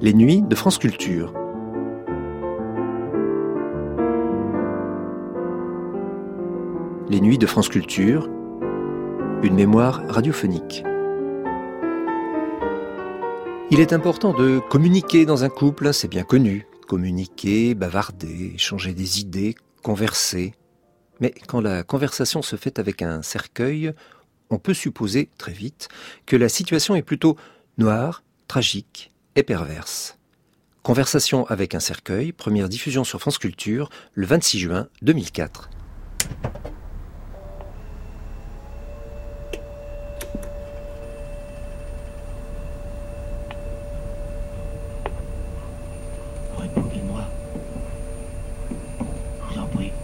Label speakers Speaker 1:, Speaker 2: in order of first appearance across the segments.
Speaker 1: Les nuits de France Culture. Les nuits de France Culture, une mémoire radiophonique. Il est important de communiquer dans un couple, c'est bien connu. Communiquer, bavarder, échanger des idées, converser. Mais quand la conversation se fait avec un cercueil, on peut supposer, très vite, que la situation est plutôt noire, tragique et perverse. Conversation avec un cercueil, première diffusion sur France Culture, le 26 juin 2004.
Speaker 2: Répondez-moi. Je vous en prie.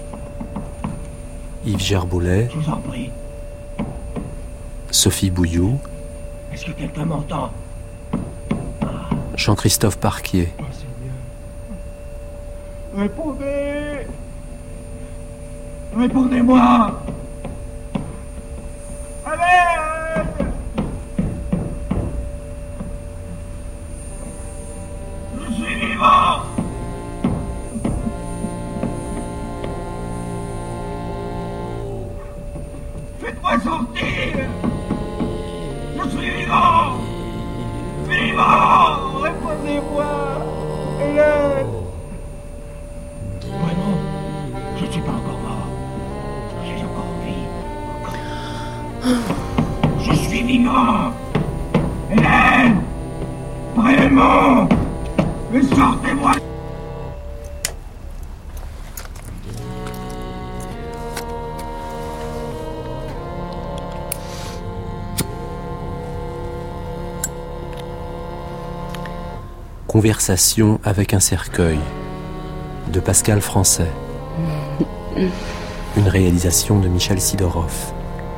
Speaker 3: Yves Gerboulet,
Speaker 2: Je vous en prie.
Speaker 3: Sophie Bouilloux,
Speaker 2: Est-ce que quelqu'un m'entend?
Speaker 3: Jean-Christophe Parquier.
Speaker 2: Oh Seigneur. Répondez. Répondez-moi. À l'aide. Je suis vivant. Faites-moi sortir. Je suis vivant. Vivant. Répondez-moi. Hélène. Vraiment, je ne suis pas encore mort. Je suis encore en vie. Je suis vivant. Hélène. Vraiment. Mais sortez-moi.
Speaker 3: Conversation avec un cercueil de Pascal Français. Une réalisation de Michel Sidorov.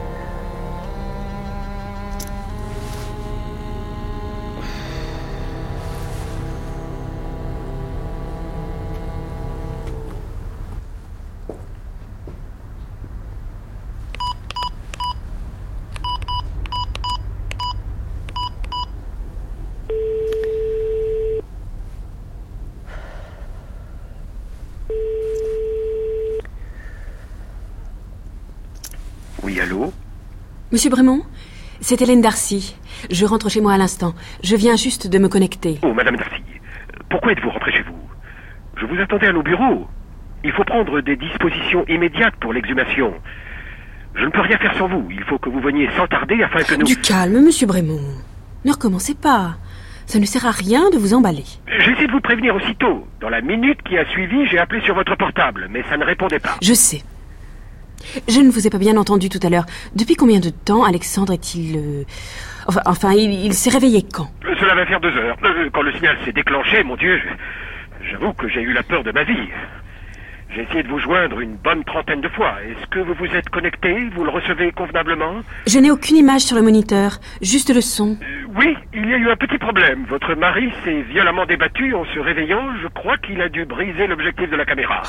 Speaker 4: Oui, allô?
Speaker 5: Monsieur Brémond, c'est Hélène Darcy. Je rentre chez moi à l'instant. Je viens juste de me connecter.
Speaker 4: Oh, Madame Darcy, pourquoi êtes-vous rentrée chez vous? Je vous attendais à nos bureaux. Il faut prendre des dispositions immédiates pour l'exhumation. Je ne peux rien faire sans vous. Il faut que vous veniez sans tarder afin que nous...
Speaker 5: Du calme, monsieur Brémond. Ne recommencez pas. Ça ne sert à rien de vous emballer.
Speaker 4: J'ai essayé de vous prévenir aussitôt. Dans la minute qui a suivi, j'ai appelé sur votre portable, mais ça ne répondait pas.
Speaker 5: Je sais. Je ne vous ai pas bien entendu tout à l'heure. Depuis combien de temps Alexandre est-il... Enfin, il s'est réveillé quand?
Speaker 4: Cela va faire 2 heures. Quand le signal s'est déclenché, mon Dieu, j'avoue que j'ai eu la peur de ma vie. J'ai essayé de vous joindre une bonne 30aine de fois. Est-ce que vous vous êtes connecté? Vous le recevez convenablement?
Speaker 5: Je n'ai aucune image sur le moniteur, juste le son.
Speaker 4: Oui, il y a eu un petit problème. Votre mari s'est violemment débattu en se réveillant. Je crois qu'il a dû briser l'objectif de la caméra.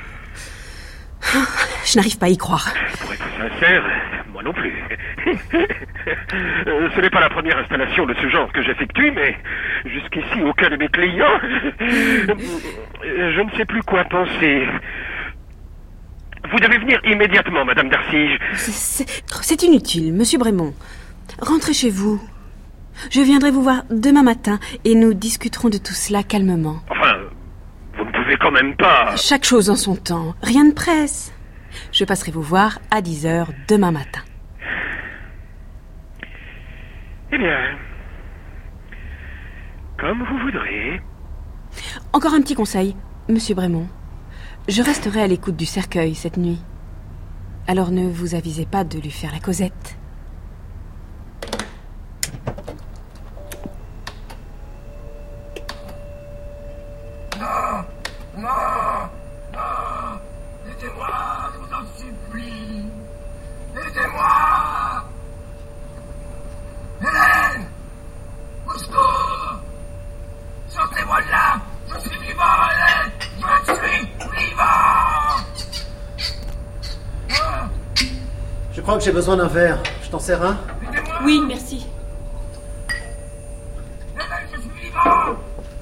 Speaker 5: Je n'arrive pas à y croire.
Speaker 4: Pour être sincère, moi non plus. Ce n'est pas la première installation de ce genre que j'effectue, mais jusqu'ici, aucun de mes clients... Je ne sais plus quoi penser. Vous devez venir immédiatement, Madame Darcy.
Speaker 5: C'est inutile, monsieur Brémond. Rentrez chez vous. Je viendrai vous voir demain matin et nous discuterons de tout cela calmement.
Speaker 4: Enfin, vous ne pouvez quand même pas...
Speaker 5: Chaque chose en son temps. Rien ne presse. Je passerai vous voir à 10h demain matin.
Speaker 4: Eh bien, comme vous voudrez.
Speaker 5: Encore un petit conseil, monsieur Brémond. Je resterai à l'écoute du cercueil cette nuit. Alors ne vous avisez pas de lui faire la causette.
Speaker 2: Non! Non! Non! Aidez-moi, je vous en supplie! Aidez-moi! Hélène! Au secours! Sortez-moi de là! Je suis vivant, Hélène! Je suis vivant!
Speaker 6: Je crois que j'ai besoin d'un verre. Je t'en sers un?
Speaker 5: Oui, merci.
Speaker 2: Hélène, je suis vivant!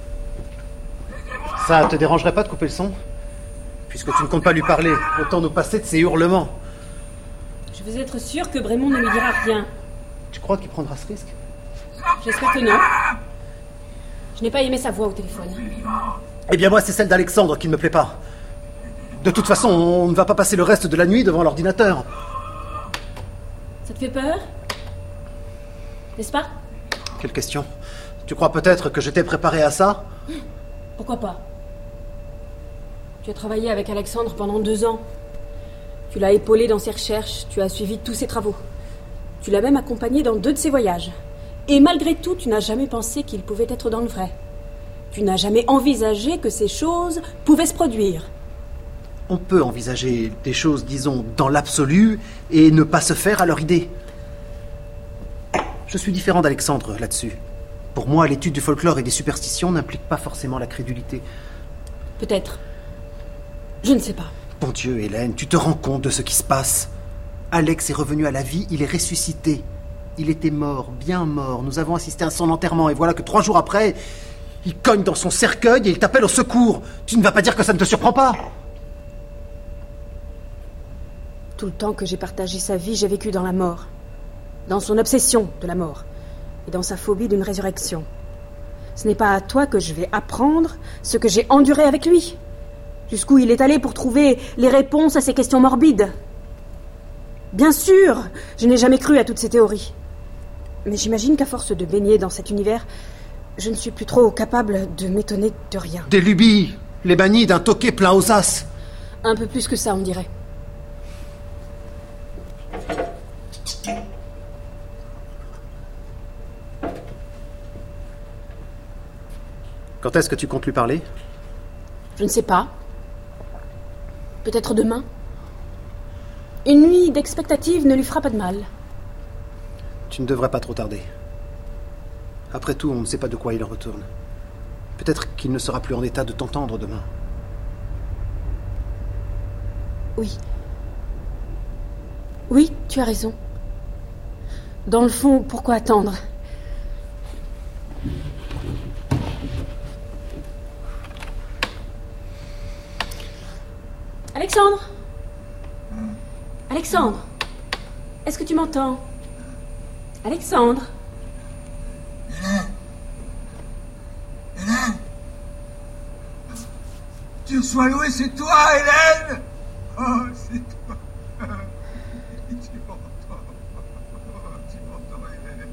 Speaker 6: Ça te dérangerait pas de couper le son? Puisque tu ne comptes pas lui parler, autant nous passer de ses hurlements.
Speaker 5: Je veux être sûre que Brémond ne lui dira rien.
Speaker 6: Tu crois qu'il prendra ce risque?
Speaker 5: J'espère que non. Je n'ai pas aimé sa voix au téléphone.
Speaker 6: Eh bien moi, c'est celle d'Alexandre qui ne me plaît pas. De toute façon, on ne va pas passer le reste de la nuit devant l'ordinateur.
Speaker 5: Ça te fait peur? N'est-ce pas?
Speaker 6: Quelle question? Tu crois peut-être que je t'ai préparé à ça?
Speaker 5: Pourquoi pas? Tu as travaillé avec Alexandre pendant 2 ans. Tu l'as épaulé dans ses recherches, tu as suivi tous ses travaux. Tu l'as même accompagné dans 2 de ses voyages. Et malgré tout, tu n'as jamais pensé qu'il pouvait être dans le vrai. Tu n'as jamais envisagé que ces choses pouvaient se produire.
Speaker 6: On peut envisager des choses, disons, dans l'absolu, et ne pas se faire à leur idée. Je suis différent d'Alexandre là-dessus. Pour moi, l'étude du folklore et des superstitions n'implique pas forcément la crédulité.
Speaker 5: Peut-être. Je ne sais pas.
Speaker 6: Bon Dieu, Hélène, tu te rends compte de ce qui se passe? Alex est revenu à la vie, il est ressuscité. Il était mort, bien mort. Nous avons assisté à son enterrement, et voilà que 3 jours après, il cogne dans son cercueil et il t'appelle au secours. Tu ne vas pas dire que ça ne te surprend pas?
Speaker 5: Tout le temps que j'ai partagé sa vie, j'ai vécu dans la mort. Dans son obsession de la mort. Et dans sa phobie d'une résurrection. Ce n'est pas à toi que je vais apprendre ce que j'ai enduré avec lui. Jusqu'où il est allé pour trouver les réponses à ces questions morbides. Bien sûr, je n'ai jamais cru à toutes ces théories. Mais j'imagine qu'à force de baigner dans cet univers, je ne suis plus trop capable de m'étonner de rien.
Speaker 6: Des lubies, les bannis d'un toquet plein aux as.
Speaker 5: Un peu plus que ça, on dirait.
Speaker 6: Quand est-ce que tu comptes lui parler?
Speaker 5: Je ne sais pas. Peut-être demain. Une nuit d'expectative ne lui fera pas de mal.
Speaker 6: Tu ne devrais pas trop tarder. Après tout, on ne sait pas de quoi il en retourne. Peut-être qu'il ne sera plus en état de t'entendre demain.
Speaker 5: Oui. Oui, tu as raison. Dans le fond, pourquoi attendre? Alexandre! Alexandre! Est-ce que tu m'entends? Alexandre!
Speaker 2: Hélène! Dieu soit loué, c'est toi, Hélène! Oh, c'est toi! Tu m'entends? Tu m'entends, Hélène?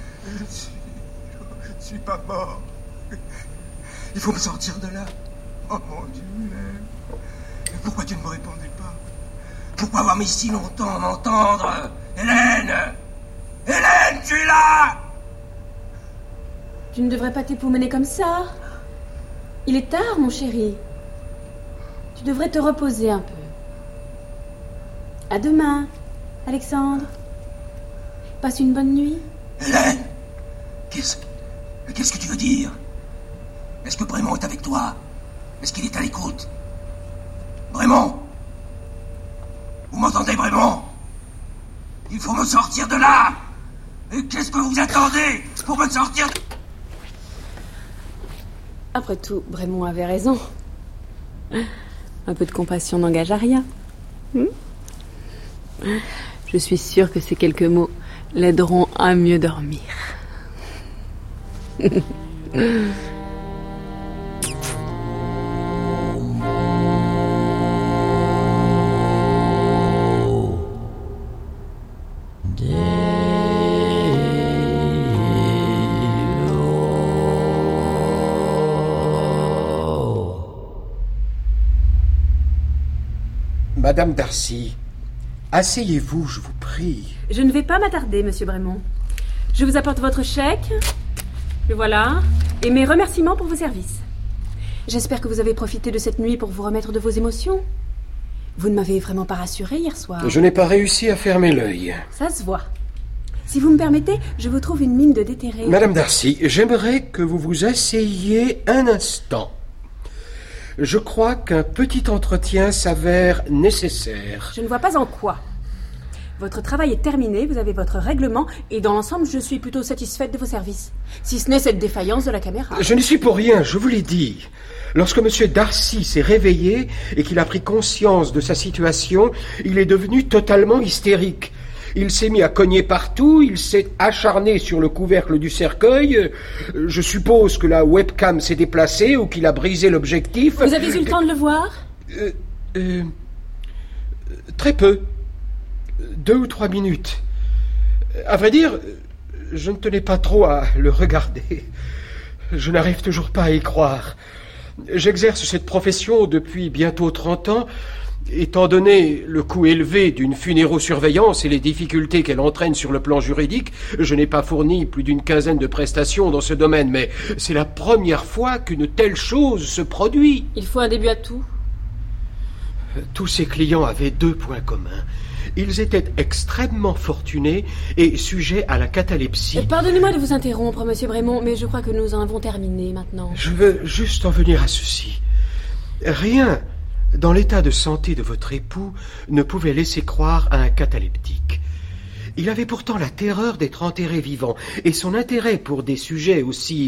Speaker 2: Je suis pas mort. Il faut me sortir de là. Oh mon Dieu, Hélène. Mais pourquoi tu ne me répondais pas? Pourquoi avoir mis si longtemps à m'entendre? Hélène! Hélène, tu es là!
Speaker 5: Tu ne devrais pas t'époumoner comme ça. Il est tard, mon chéri. Tu devrais te reposer un peu. À demain, Alexandre. Passe une bonne nuit.
Speaker 2: Hélène! Qu'est-ce que tu veux dire? Est-ce que Brémond est avec toi? Est-ce qu'il est à l'écoute? Brémond! Vous m'entendez, Brémond? Il faut me sortir de là! Et qu'est-ce que vous attendez pour me sortir de...
Speaker 5: Après tout, Brémond avait raison. Un peu de compassion n'engage à rien. Je suis sûre que ces quelques mots l'aideront à mieux dormir.
Speaker 7: Madame Darcy, asseyez-vous, je vous prie.
Speaker 5: Je ne vais pas m'attarder, monsieur Brémond. Je vous apporte votre chèque, le voilà, et mes remerciements pour vos services. J'espère que vous avez profité de cette nuit pour vous remettre de vos émotions. Vous ne m'avez vraiment pas rassuré hier soir.
Speaker 7: Je n'ai pas réussi à fermer l'œil.
Speaker 5: Ça se voit. Si vous me permettez, je vous trouve une mine de déterré.
Speaker 7: Madame Darcy, j'aimerais que vous vous asseyiez un instant. Je crois qu'un petit entretien s'avère nécessaire.
Speaker 5: Je ne vois pas en quoi. Votre travail est terminé, vous avez votre règlement, et dans l'ensemble, je suis plutôt satisfaite de vos services. Si ce n'est cette défaillance de la caméra.
Speaker 7: Je n'y suis pour rien, je vous l'ai dit. Lorsque M. Darcy s'est réveillé et qu'il a pris conscience de sa situation, il est devenu totalement hystérique. Il s'est mis à cogner partout, il s'est acharné sur le couvercle du cercueil. Je suppose que la webcam s'est déplacée ou qu'il a brisé l'objectif.
Speaker 5: Vous avez eu le temps de le voir ?
Speaker 7: Très peu. 2 ou 3 minutes. À vrai dire, je ne tenais pas trop à le regarder. Je n'arrive toujours pas à y croire. J'exerce cette profession depuis bientôt 30 ans. Étant donné le coût élevé d'une funérosurveillance et les difficultés qu'elle entraîne sur le plan juridique, je n'ai pas fourni plus d'une quinzaine de prestations dans ce domaine, mais c'est la première fois qu'une telle chose se produit.
Speaker 5: Il faut un début à tout.
Speaker 7: Tous ces clients avaient 2 points communs. Ils étaient extrêmement fortunés et sujets à la catalepsie.
Speaker 5: Pardonnez-moi de vous interrompre, Monsieur Brémond, mais je crois que nous en avons terminé maintenant.
Speaker 7: Je veux juste en venir à ceci. Rien dans l'état de santé de votre époux ne pouvait laisser croire à un cataleptique. Il avait pourtant la terreur d'être enterré vivant, et son intérêt pour des sujets aussi,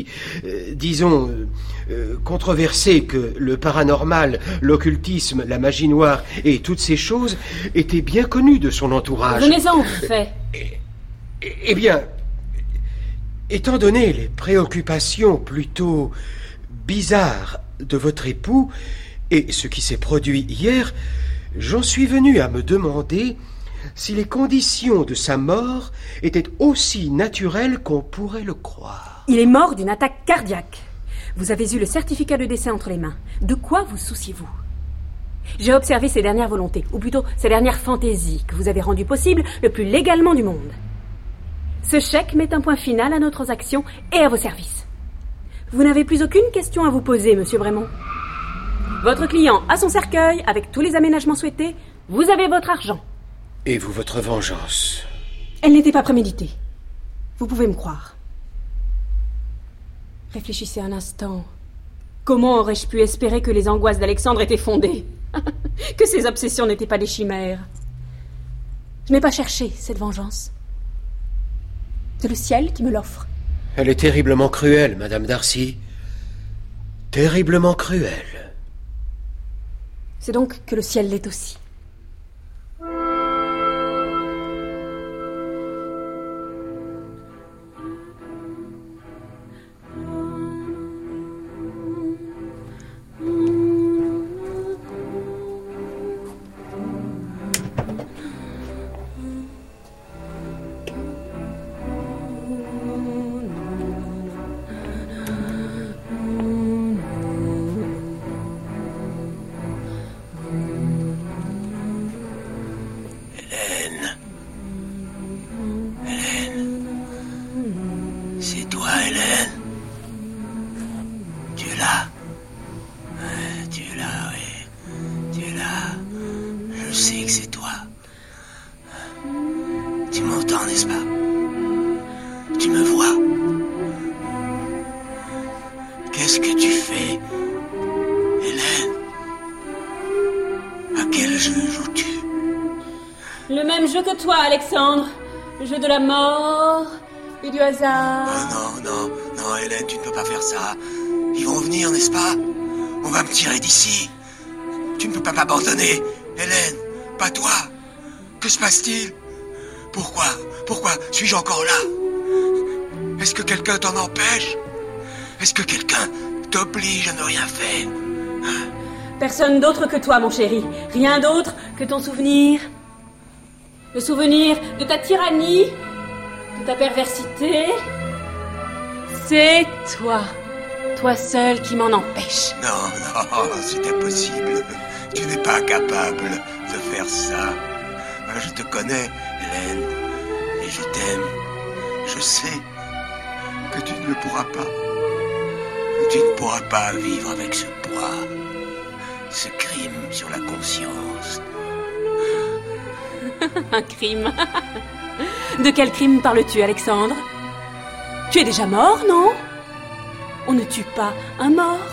Speaker 7: controversés que le paranormal, l'occultisme, la magie noire et toutes ces choses était bien connu de son entourage.
Speaker 5: Venez-en au fait.
Speaker 7: Eh bien, étant donné les préoccupations plutôt bizarres de votre époux et ce qui s'est produit hier, j'en suis venu à me demander si les conditions de sa mort étaient aussi naturelles qu'on pourrait le croire.
Speaker 5: Il est mort d'une attaque cardiaque. Vous avez eu le certificat de décès entre les mains. De quoi vous souciez-vous ? J'ai observé ses dernières volontés, ou plutôt ses dernières fantaisies, que vous avez rendues possibles le plus légalement du monde. Ce chèque met un point final à notre action et à vos services. Vous n'avez plus aucune question à vous poser, Monsieur Brémond. Votre client a son cercueil, avec tous les aménagements souhaités. Vous avez votre argent.
Speaker 7: Et vous, votre vengeance ?
Speaker 5: Elle n'était pas préméditée. Vous pouvez me croire. Réfléchissez un instant. Comment aurais-je pu espérer que les angoisses d'Alexandre étaient fondées ? Que ses obsessions n'étaient pas des chimères ? Je n'ai pas cherché cette vengeance. C'est le ciel qui me l'offre.
Speaker 7: Elle est terriblement cruelle, Madame Darcy. Terriblement cruelle.
Speaker 5: C'est donc que le ciel l'est aussi.
Speaker 2: Qu'est-ce que tu fais, Hélène? À quel jeu joues-tu?
Speaker 5: Le même jeu que toi, Alexandre. Le jeu de la mort et du hasard.
Speaker 2: Oh non, Hélène, tu ne peux pas faire ça. Ils vont venir, n'est-ce pas? On va me tirer d'ici. Tu ne peux pas m'abandonner, Hélène. Pas toi. Que se passe-t-il? Pourquoi suis-je encore là? Est-ce que quelqu'un t'en empêche? Est-ce que quelqu'un t'oblige à ne rien faire?
Speaker 5: Personne d'autre que toi, mon chéri. Rien d'autre que ton souvenir. Le souvenir de ta tyrannie, de ta perversité. C'est toi. Toi seul qui m'en empêche.
Speaker 2: Non, c'est impossible. Tu n'es pas capable de faire ça. Je te connais, Hélène, et je t'aime. Je sais que tu ne le pourras pas. Tu ne pourras pas vivre avec ce poids, ce crime sur la conscience.
Speaker 5: Un crime? De quel crime parles-tu, Alexandre? Tu es déjà mort, non? On ne tue pas un mort.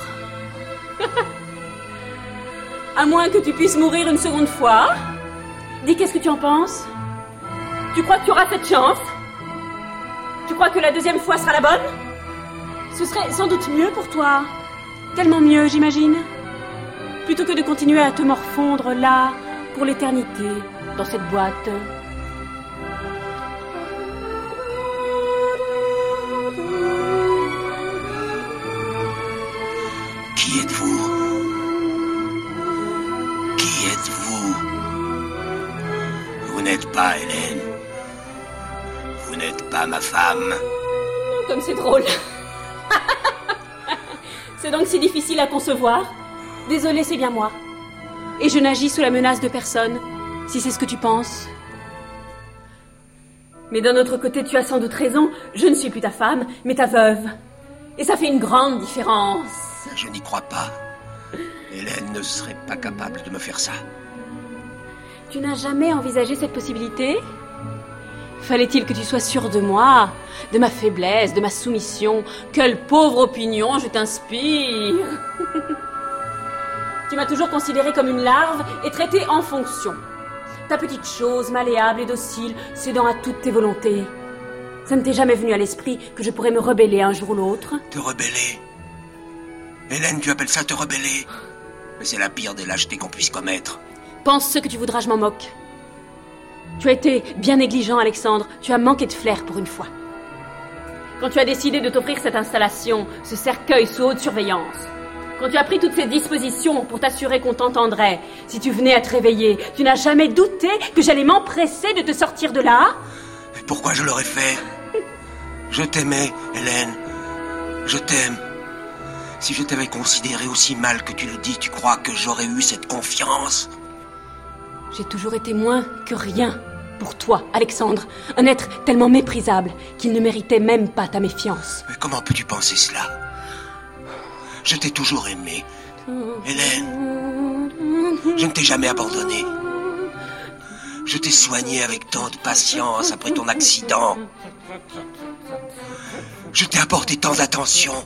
Speaker 5: À moins que tu puisses mourir une seconde fois. Dis, qu'est-ce que tu en penses? Tu crois que tu auras cette chance? Tu crois que la deuxième fois sera la bonne? Ce serait sans doute mieux pour toi. Tellement mieux, j'imagine. Plutôt que de continuer à te morfondre là, pour l'éternité, dans cette boîte.
Speaker 2: Qui êtes-vous? Qui êtes-vous? Vous n'êtes pas Hélène. Vous n'êtes pas ma femme.
Speaker 5: Comme c'est drôle. C'est donc si difficile à concevoir. Désolée, c'est bien moi. Et je n'agis sous la menace de personne, si c'est ce que tu penses. Mais d'un autre côté, tu as sans doute raison. Je ne suis plus ta femme, mais ta veuve. Et ça fait une grande différence.
Speaker 2: Je n'y crois pas. Hélène ne serait pas capable de me faire ça.
Speaker 5: Tu n'as jamais envisagé cette possibilité ? Fallait-il que tu sois sûr de moi, de ma faiblesse, de ma soumission? Quelle pauvre opinion je t'inspire! Tu m'as toujours considérée comme une larve et traitée en fonction. Ta petite chose, malléable et docile, cédant à toutes tes volontés. Ça ne t'est jamais venu à l'esprit que je pourrais me rebeller un jour ou l'autre?
Speaker 2: Te rebeller? Hélène, tu appelles ça te rebeller? Mais c'est la pire des lâchetés qu'on puisse commettre.
Speaker 5: Pense ce que tu voudras, je m'en moque. Tu as été bien négligent, Alexandre. Tu as manqué de flair pour une fois. Quand tu as décidé de t'offrir cette installation, ce cercueil sous haute surveillance, quand tu as pris toutes ces dispositions pour t'assurer qu'on t'entendrait, si tu venais à te réveiller, tu n'as jamais douté que j'allais m'empresser de te sortir de là?
Speaker 2: Et pourquoi je l'aurais fait? Je t'aimais, Hélène. Je t'aime. Si je t'avais considéré aussi mal que tu le dis, tu crois que j'aurais eu cette confiance?
Speaker 5: J'ai toujours été moins que rien pour toi, Alexandre. Un être tellement méprisable qu'il ne méritait même pas ta méfiance.
Speaker 2: Mais comment peux-tu penser cela? Je t'ai toujours aimé, Hélène. Je ne t'ai jamais abandonné. Je t'ai soigné avec tant de patience après ton accident. Je t'ai apporté tant d'attention.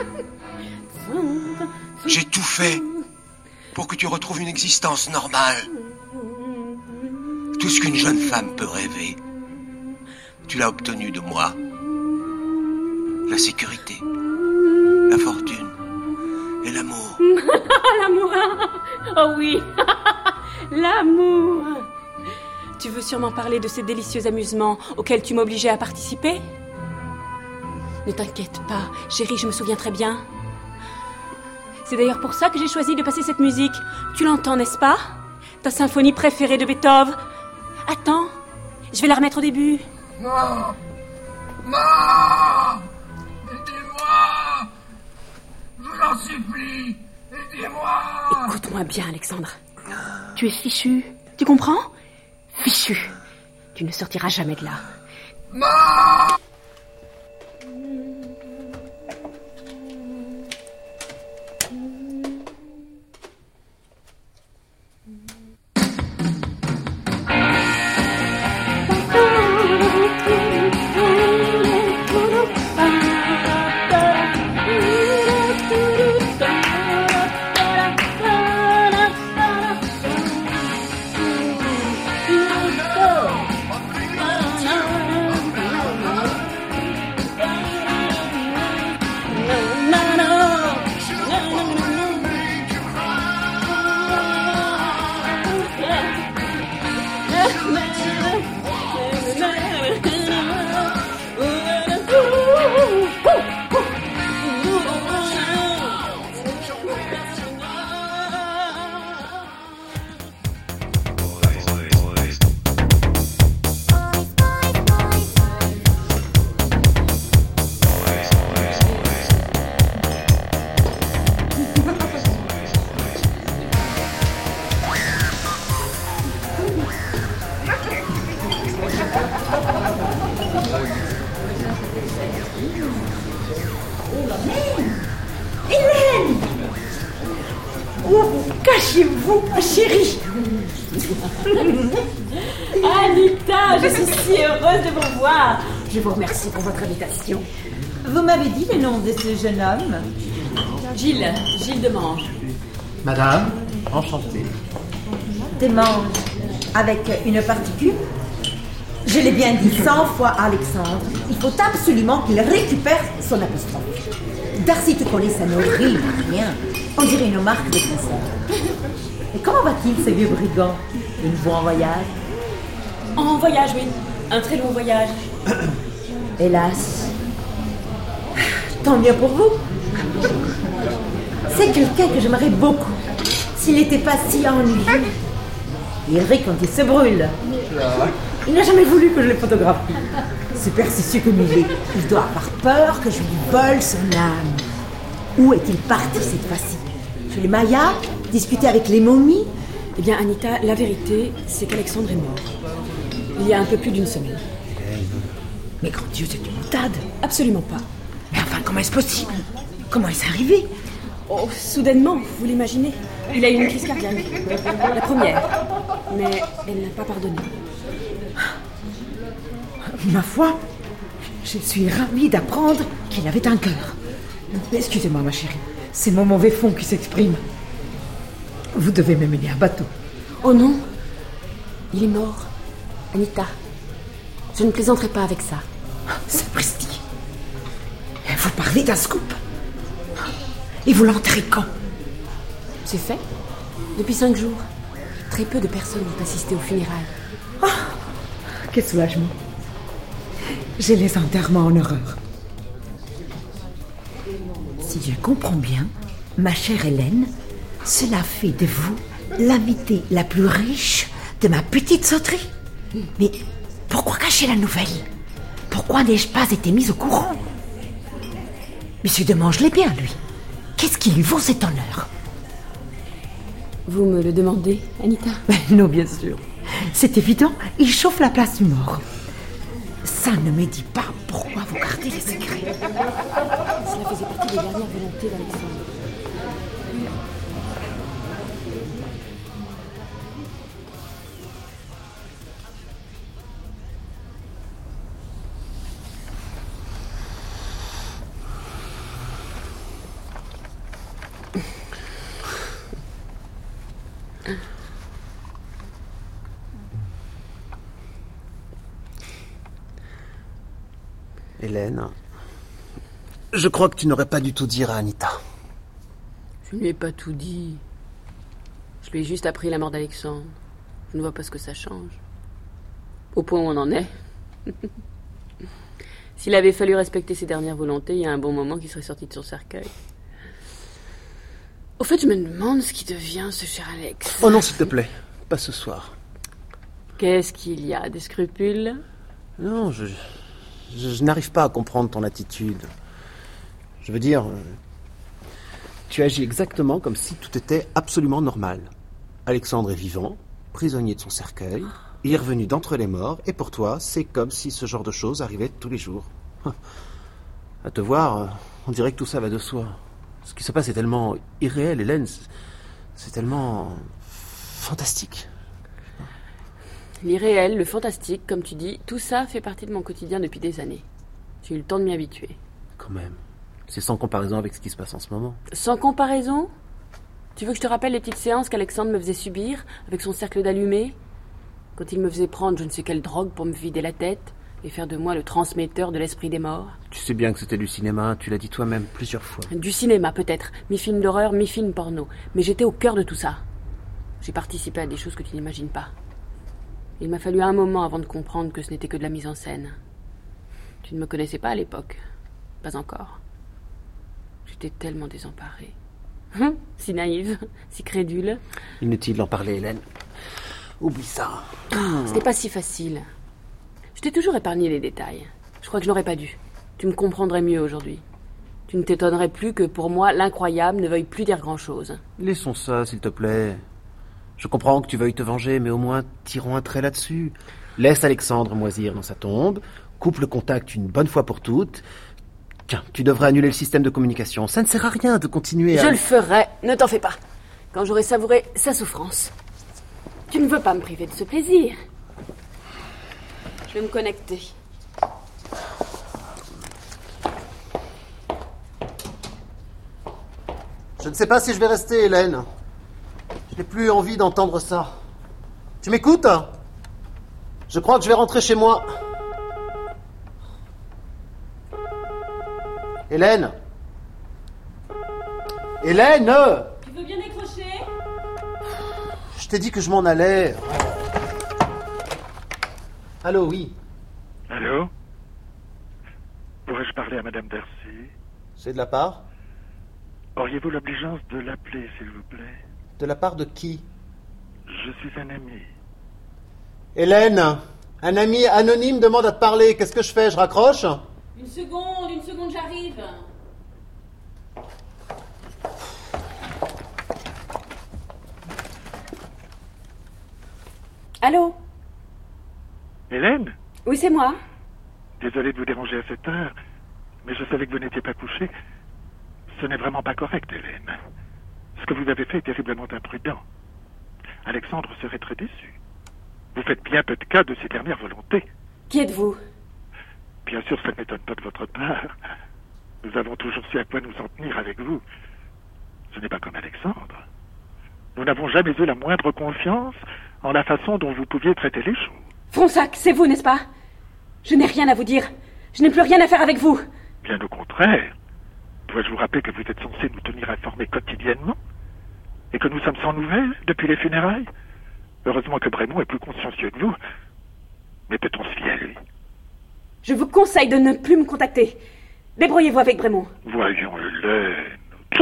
Speaker 2: J'ai tout fait pour que tu retrouves une existence normale. Tout ce qu'une jeune femme peut rêver, tu l'as obtenu de moi. La sécurité, la fortune et l'amour.
Speaker 5: L'amour! Oh oui! L'amour! Tu veux sûrement parler de ces délicieux amusements auxquels tu m'obligeais à participer? Ne t'inquiète pas, chérie, je me souviens très bien. C'est d'ailleurs pour ça que j'ai choisi de passer cette musique. Tu l'entends, n'est-ce pas? Ta symphonie préférée de Beethoven. Attends, je vais la remettre au début.
Speaker 2: Non! Non! Aidez-moi! Je vous en supplie! Aidez-moi!
Speaker 5: Écoute-moi bien, Alexandre. Tu es fichu, tu comprends? Fichu. Tu ne sortiras jamais de là.
Speaker 2: Non!
Speaker 8: Cachez-vous, ma chérie.
Speaker 5: Anita, je suis si heureuse de vous voir. Je vous remercie pour votre invitation.
Speaker 8: Vous m'avez dit le nom de ce jeune homme?
Speaker 5: Gilles Demange.
Speaker 6: Madame, enchanté.
Speaker 8: Demange, avec une particule? Je l'ai bien dit 100 fois à Alexandre. Il faut absolument qu'il récupère son apostrophe. Darcy te collait ça n'horrible, rien. On dirait une marque de concert. Et comment va-t-il, ce vieux brigand? Il vous en voyage?
Speaker 5: En voyage, oui. Un très long voyage.
Speaker 8: Hélas. Tant mieux pour vous. C'est quelqu'un que j'aimerais beaucoup. S'il n'était pas si ennuyeux. Il rit quand il se brûle. Il n'a jamais voulu que je le photographie. Superstitieux comme il est, il doit avoir peur que je lui vole son âme. Où est-il parti cette fois-ci? Chez les Mayas? Discuter avec les momies?
Speaker 5: Eh bien, Anita, la vérité, c'est qu'Alexandre est mort. Il y a un peu plus d'une semaine.
Speaker 8: Mais grand Dieu, c'est une boutade.
Speaker 5: Absolument pas.
Speaker 8: Mais enfin, comment est-ce possible? Comment est-ce arrivé?
Speaker 5: Oh, soudainement, vous l'imaginez. Il a eu une crise cardiaque. La première. Mais elle n'a pas pardonné.
Speaker 8: Ma foi, je suis ravie d'apprendre qu'il avait un cœur. Excusez-moi, ma chérie. C'est mon mauvais fond qui s'exprime. Vous devez m'emmener à bateau.
Speaker 5: Oh non. Il est mort. Anita, je ne plaisanterai pas avec ça.
Speaker 8: Sapristi. Vous parlez d'un scoop. Et vous l'enterrez quand?
Speaker 5: C'est fait. Depuis 5 jours. Très peu de personnes ont assisté aux funérailles.
Speaker 8: Oh, quel soulagement. J'ai les enterrements en horreur. Si je comprends bien, ma chère Hélène, cela fait de vous l'invitée la plus riche de ma petite sauterie. Mais pourquoi cacher la nouvelle? Pourquoi n'ai-je pas été mise au courant? Monsieur Demange l'est bien, lui. Qu'est-ce qui lui vaut cet honneur?
Speaker 5: Vous me le demandez, Anita?
Speaker 8: Non, bien sûr. C'est évident, il chauffe la place du mort. Ça ne me dit pas pourquoi vous gardez les secrets.
Speaker 5: Cela faisait partie des dernières volontés d'Alexandre.
Speaker 6: Hélène, je crois que tu n'aurais pas du tout dire à Anita.
Speaker 5: Je ne lui ai pas tout dit. Je lui ai juste appris la mort d'Alexandre. Je ne vois pas ce que ça change. Au point où on en est. S'il avait fallu respecter ses dernières volontés, il y a un bon moment qu'il serait sorti de son cercueil. Au fait, je me demande ce qui devient ce cher Alex.
Speaker 6: Oh non, s'il te plaît, pas ce soir.
Speaker 5: Qu'est-ce qu'il y a? Des scrupules?
Speaker 6: Non, je n'arrive pas à comprendre ton attitude. Je veux dire, tu agis exactement comme si tout était absolument normal. Alexandre est vivant, prisonnier de son cercueil, il est revenu d'entre les morts, et pour toi, c'est comme si ce genre de choses arrivait tous les jours. À te voir, on dirait que tout ça va de soi. Ce qui se passe est tellement irréel, Hélène, c'est tellement fantastique.
Speaker 5: L'irréel, le fantastique, comme tu dis, tout ça fait partie de mon quotidien depuis des années. J'ai eu le temps de m'y habituer.
Speaker 6: Quand même. C'est sans comparaison avec ce qui se passe en ce moment.
Speaker 5: Sans comparaison? Tu veux que je te rappelle les petites séances qu'Alexandre me faisait subir, avec son cercle d'allumés? Quand il me faisait prendre je ne sais quelle drogue pour me vider la tête, et faire de moi le transmetteur de l'esprit des morts?
Speaker 6: Tu sais bien que c'était du cinéma, tu l'as dit toi-même plusieurs fois.
Speaker 5: Du cinéma, peut-être. Mi-film d'horreur, mi-film porno. Mais j'étais au cœur de tout ça. J'ai participé à des choses que tu n'imagines pas. Il m'a fallu un moment avant de comprendre que ce n'était que de la mise en scène. Tu ne me connaissais pas à l'époque. Pas encore. J'étais tellement désemparée. Si naïve, si crédule.
Speaker 6: Inutile d'en parler, Hélène. Oublie ça.
Speaker 5: C'était pas si facile. Je t'ai toujours épargné les détails. Je crois que je n'aurais pas dû. Tu me comprendrais mieux aujourd'hui. Tu ne t'étonnerais plus que pour moi, l'incroyable ne veuille plus dire grand-chose.
Speaker 6: Laissons ça, s'il te plaît. Je comprends que tu veuilles te venger, mais au moins tirons un trait là-dessus. Laisse Alexandre moisir dans sa tombe, coupe le contact une bonne fois pour toutes. Tiens, tu devrais annuler le système de communication. Ça ne sert à rien de continuer à...
Speaker 5: Je le ferai, ne t'en fais pas. Quand j'aurai savouré sa souffrance. Tu ne veux pas me priver de ce plaisir. Je vais me connecter.
Speaker 6: Je ne sais pas si je vais rester, Hélène. Je n'ai plus envie d'entendre ça. Tu m'écoutes? Je crois que je vais rentrer chez moi. Hélène? Hélène!
Speaker 5: Tu veux bien décrocher?
Speaker 6: Je t'ai dit que je m'en allais. Allô, oui.
Speaker 9: Allô? Pourrais-je parler à Madame Darcy?
Speaker 6: C'est de la part?
Speaker 9: Auriez-vous l'obligeance de l'appeler, s'il vous plaît?
Speaker 6: De la part de qui?
Speaker 9: Je suis un ami.
Speaker 6: Hélène, un ami anonyme demande à te parler. Qu'est-ce que je fais? Je raccroche?
Speaker 5: Une seconde, j'arrive. Allô?
Speaker 9: Hélène?
Speaker 5: Oui, c'est moi.
Speaker 9: Désolé de vous déranger à cette heure, mais je savais que vous n'étiez pas couchée. Ce n'est vraiment pas correct, Hélène. Ce que vous avez fait est terriblement imprudent. Alexandre serait très déçu. Vous faites bien peu de cas de ses dernières volontés.
Speaker 5: Qui êtes-vous?
Speaker 9: Bien sûr, ça ne m'étonne pas de votre part. Nous avons toujours su à quoi nous en tenir avec vous. Ce n'est pas comme Alexandre. Nous n'avons jamais eu la moindre confiance en la façon dont vous pouviez traiter les choses.
Speaker 5: Fronsac, c'est vous, n'est-ce pas? Je n'ai rien à vous dire. Je n'ai plus rien à faire avec vous.
Speaker 9: Bien au contraire. Dois-je vous rappeler que vous êtes censé nous tenir informés quotidiennement? Et que nous sommes sans nouvelles depuis les funérailles? Heureusement que Brémond est plus consciencieux que vous. Mais peut-on se fier à lui?
Speaker 5: Je vous conseille de ne plus me contacter. Débrouillez-vous avec Brémond.
Speaker 9: Voyons, Hélène.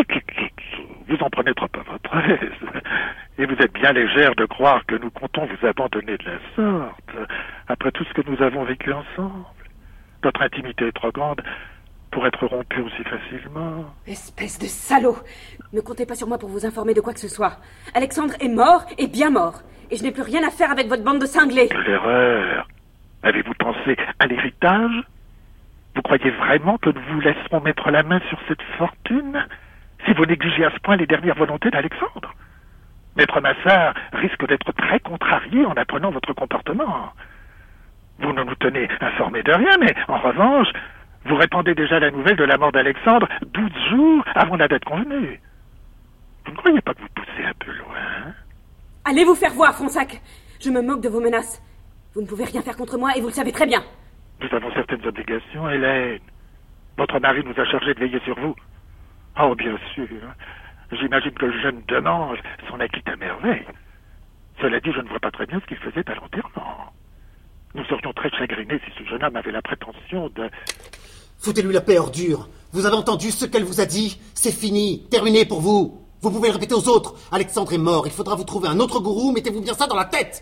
Speaker 9: Vous en prenez trop à votre aise. Et vous êtes bien légère de croire que nous comptons vous abandonner de la sorte, après tout ce que nous avons vécu ensemble. Notre intimité est trop grande pour être rompue aussi facilement.
Speaker 5: Espèce de salaud! Ne comptez pas sur moi pour vous informer de quoi que ce soit. Alexandre est mort, et bien mort. Et je n'ai plus rien à faire avec votre bande de cinglés.
Speaker 9: Quelle erreur! Avez-vous pensé à l'héritage? Vous croyez vraiment que nous vous laisserons mettre la main sur cette fortune si vous négligez à ce point les dernières volontés d'Alexandre? Maître Massard risque d'être très contrarié en apprenant votre comportement. Vous ne nous tenez informés de rien, mais en revanche, vous répandez déjà la nouvelle de la mort d'Alexandre 12 jours avant la date convenue. Vous ne croyez pas que vous poussez un peu loin?
Speaker 5: Allez vous faire voir, Fronsac. Je me moque de vos menaces. Vous ne pouvez rien faire contre moi et vous le savez très bien.
Speaker 9: Nous avons certaines obligations, Hélène. Votre mari nous a chargés de veiller sur vous. Oh, bien sûr. J'imagine que le jeune Demange s'en acquitte à merveille. Cela dit, je ne vois pas très bien ce qu'il faisait à l'enterrement. Nous serions très chagrinés si ce jeune homme avait la prétention de...
Speaker 6: Foutez-lui la paix, ordure. Vous avez entendu ce qu'elle vous a dit? C'est fini, terminé pour vous. Vous pouvez le répéter aux autres. Alexandre est mort, il faudra vous trouver un autre gourou, mettez-vous bien ça dans la tête.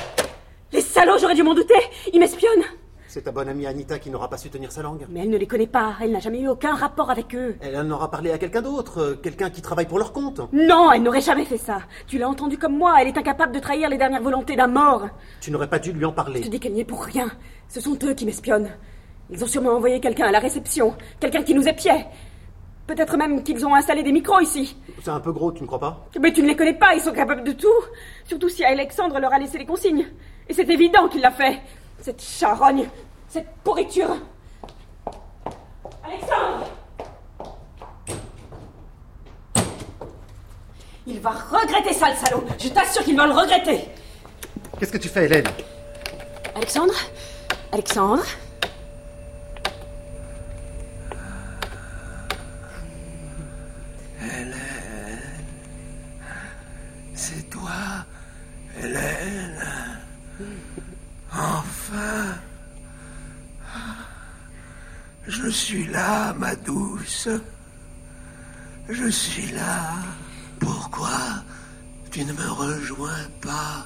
Speaker 5: Les salauds, j'aurais dû m'en douter. Ils m'espionnent.
Speaker 6: C'est ta bonne amie Anita qui n'aura pas su tenir sa langue.
Speaker 5: Mais elle ne les connaît pas. Elle n'a jamais eu aucun rapport avec eux.
Speaker 6: Elle en aura parlé à quelqu'un d'autre, quelqu'un qui travaille pour leur compte.
Speaker 5: Non, elle n'aurait jamais fait ça. Tu l'as entendu comme moi, elle est incapable de trahir les dernières volontés d'un mort.
Speaker 6: Tu n'aurais pas dû lui en parler.
Speaker 5: Je te dis qu'elle n'y est pour rien. Ce sont eux qui m'espionnent. Ils ont sûrement envoyé quelqu'un à la réception, quelqu'un qui nous épiait. Peut-être même qu'ils ont installé des micros ici.
Speaker 6: C'est un peu gros, tu ne crois pas?
Speaker 5: Mais tu ne les connais pas, ils sont capables de tout. Surtout si Alexandre leur a laissé les consignes. Et c'est évident qu'il l'a fait. Cette charogne, cette pourriture. Alexandre! Il va regretter ça, le salaud. Je t'assure qu'il va le regretter.
Speaker 6: Qu'est-ce que tu fais, Hélène?
Speaker 5: Alexandre? Alexandre?
Speaker 10: C'est toi, Hélène. Enfin. Je suis là, ma douce. Je suis là. Pourquoi tu ne me rejoins pas,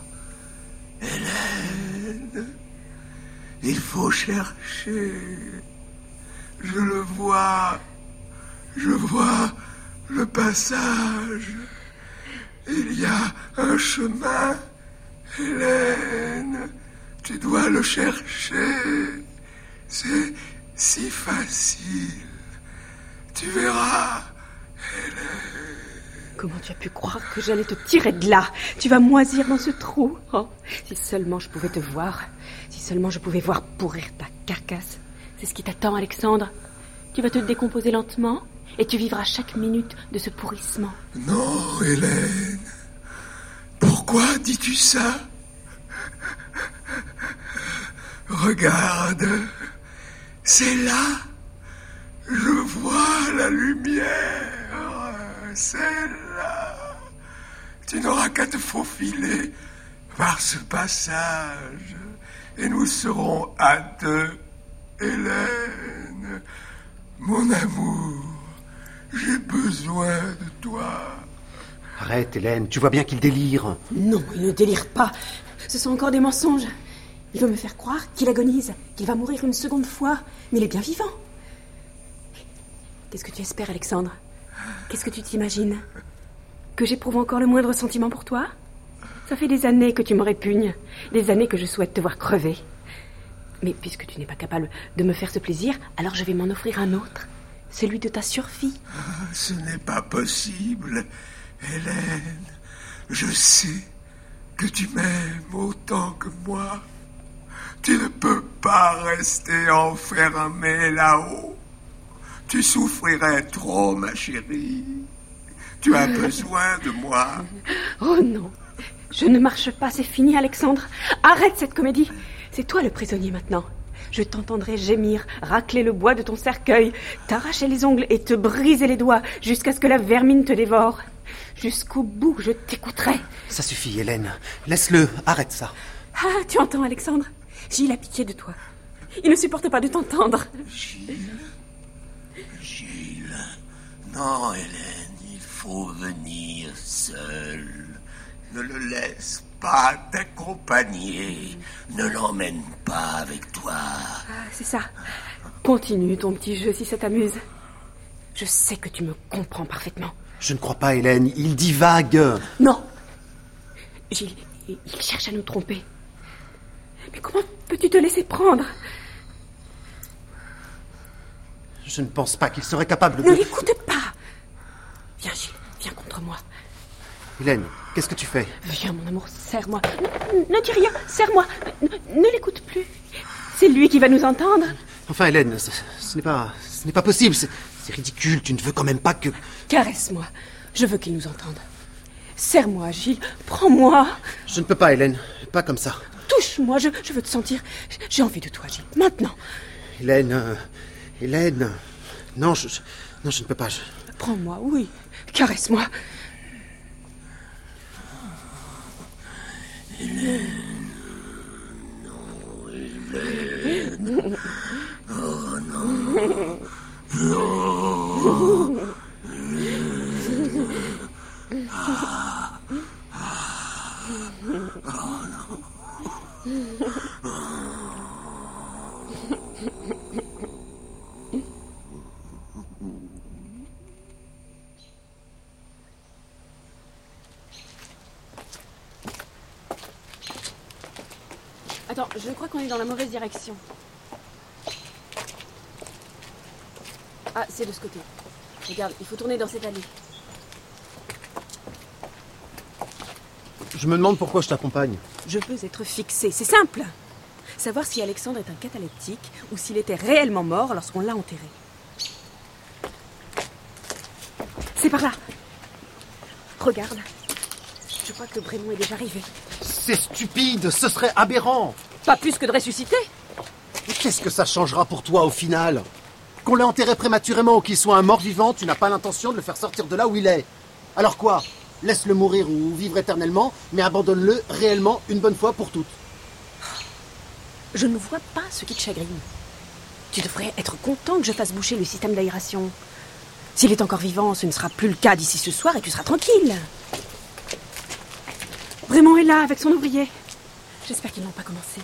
Speaker 10: Hélène? Il faut chercher. Je le vois. Je vois le passage. Il y a un chemin, Hélène. Tu dois le chercher. C'est si facile. Tu verras, Hélène.
Speaker 5: Comment tu as pu croire que j'allais te tirer de là? Tu vas moisir dans ce trou. Oh, si seulement je pouvais te voir. Si seulement je pouvais voir pourrir ta carcasse. C'est ce qui t'attend, Alexandre. Tu vas te décomposer lentement et tu vivras chaque minute de ce pourrissement.
Speaker 10: Non, Hélène. Pourquoi dis-tu ça? Regarde. C'est là. Je vois la lumière. celle-là. Tu n'auras qu'à te faufiler par ce passage, et nous serons à deux, Hélène. Mon amour, j'ai besoin de toi.
Speaker 6: Arrête, Hélène, tu vois bien qu'il délire.
Speaker 5: Non, il ne délire pas. Ce sont encore des mensonges. Il veut me faire croire qu'il agonise, qu'il va mourir une seconde fois, mais il est bien vivant. Qu'est-ce que tu espères, Alexandre? Qu'est-ce que tu t'imagines? Que j'éprouve encore le moindre sentiment pour toi? Ça fait des années que tu me répugnes, des années que je souhaite te voir crever. Mais puisque tu n'es pas capable de me faire ce plaisir, alors je vais m'en offrir un autre, celui de ta survie.
Speaker 10: Ce n'est pas possible, Hélène. Je sais que tu m'aimes autant que moi. Tu ne peux pas rester enfermée là-haut. Tu souffrirais trop, ma chérie. Tu as besoin de moi.
Speaker 5: Oh non, je ne marche pas, c'est fini, Alexandre. Arrête cette comédie. C'est toi le prisonnier maintenant. Je t'entendrai gémir, racler le bois de ton cercueil, t'arracher les ongles et te briser les doigts jusqu'à ce que la vermine te dévore. Jusqu'au bout, je t'écouterai.
Speaker 6: Ça suffit, Hélène. Laisse-le, arrête ça.
Speaker 5: Ah, tu entends, Alexandre? Gilles a pitié de toi. Il ne supporte pas de t'entendre.
Speaker 2: Gilles. Non, Hélène, il faut venir seul. Ne le laisse pas t'accompagner. Ne l'emmène pas avec toi.
Speaker 5: Ah, c'est ça. Continue ton petit jeu si ça t'amuse. Je sais que tu me comprends parfaitement.
Speaker 6: Je ne crois pas, Hélène. Il divague.
Speaker 5: Non. Gilles, il cherche à nous tromper. Mais comment peux-tu te laisser prendre?
Speaker 6: Je ne pense pas qu'il serait capable de...
Speaker 5: Ne l'écoute pas. Viens, Gilles, viens contre moi.
Speaker 6: Hélène, qu'est-ce que tu fais?
Speaker 5: Viens, mon amour, serre-moi. Ne dis rien, serre-moi. Ne l'écoute plus. C'est lui qui va nous entendre.
Speaker 6: Enfin, Hélène, ce n'est pas possible. C'est ridicule. Tu ne veux quand même pas que...
Speaker 5: Caresse-moi. Je veux qu'il nous entende. Serre-moi, Gilles. Prends-moi.
Speaker 6: Je ne peux pas, Hélène. Pas comme ça.
Speaker 5: Touche-moi. Je veux te sentir. J'ai envie de toi, Gilles. Maintenant.
Speaker 6: Hélène... Non, je ne peux pas.
Speaker 5: Prends-moi, oui. Caresse-moi.
Speaker 2: Hélène. Non, Hélène. Oh non. Non.
Speaker 5: Attends, je crois qu'on est dans la mauvaise direction. Ah, c'est de ce côté. Regarde, il faut tourner dans cette allée.
Speaker 6: Je me demande pourquoi je t'accompagne.
Speaker 5: Je peux être fixée, c'est simple. Savoir si Alexandre est un cataleptique ou s'il était réellement mort lorsqu'on l'a enterré. C'est par là. Regarde. Je crois que Brémond est déjà arrivé.
Speaker 6: C'est stupide, ce serait aberrant.
Speaker 5: Pas plus que de ressusciter.
Speaker 6: Mais qu'est-ce que ça changera pour toi au final? Qu'on l'ait enterré prématurément ou qu'il soit un mort-vivant, tu n'as pas l'intention de le faire sortir de là où il est. Alors quoi? Laisse-le mourir ou vivre éternellement, mais abandonne-le réellement une bonne fois pour toutes.
Speaker 5: Je ne vois pas ce qui te chagrine. Tu devrais être content que je fasse boucher le système d'aération. S'il est encore vivant, ce ne sera plus le cas d'ici ce soir et tu seras tranquille. Brémond est là avec son ouvrier. J'espère qu'ils n'ont pas commencé.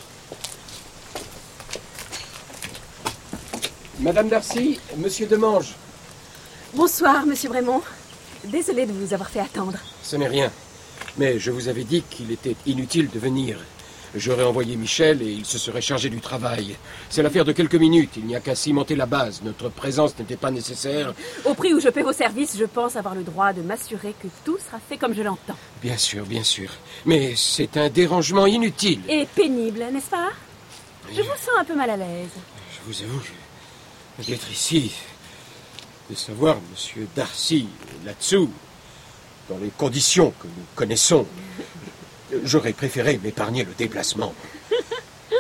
Speaker 7: Madame Darcy, monsieur Demange.
Speaker 5: Bonsoir, monsieur Brémond. Désolée de vous avoir fait attendre.
Speaker 7: Ce n'est rien. Mais je vous avais dit qu'il était inutile de venir. J'aurais envoyé Michel et il se serait chargé du travail. C'est l'affaire de quelques minutes. Il n'y a qu'à cimenter la base. Notre présence n'était pas nécessaire.
Speaker 5: Au prix où je paie vos services, je pense avoir le droit de m'assurer que tout sera fait comme je l'entends.
Speaker 7: Bien sûr, bien sûr. Mais c'est un dérangement inutile.
Speaker 5: Et pénible, n'est-ce pas? Je vous sens un peu mal à l'aise.
Speaker 7: Je vous avoue d'être ici, de savoir monsieur Darcy là-dessous, dans les conditions que nous connaissons. J'aurais préféré m'épargner le déplacement.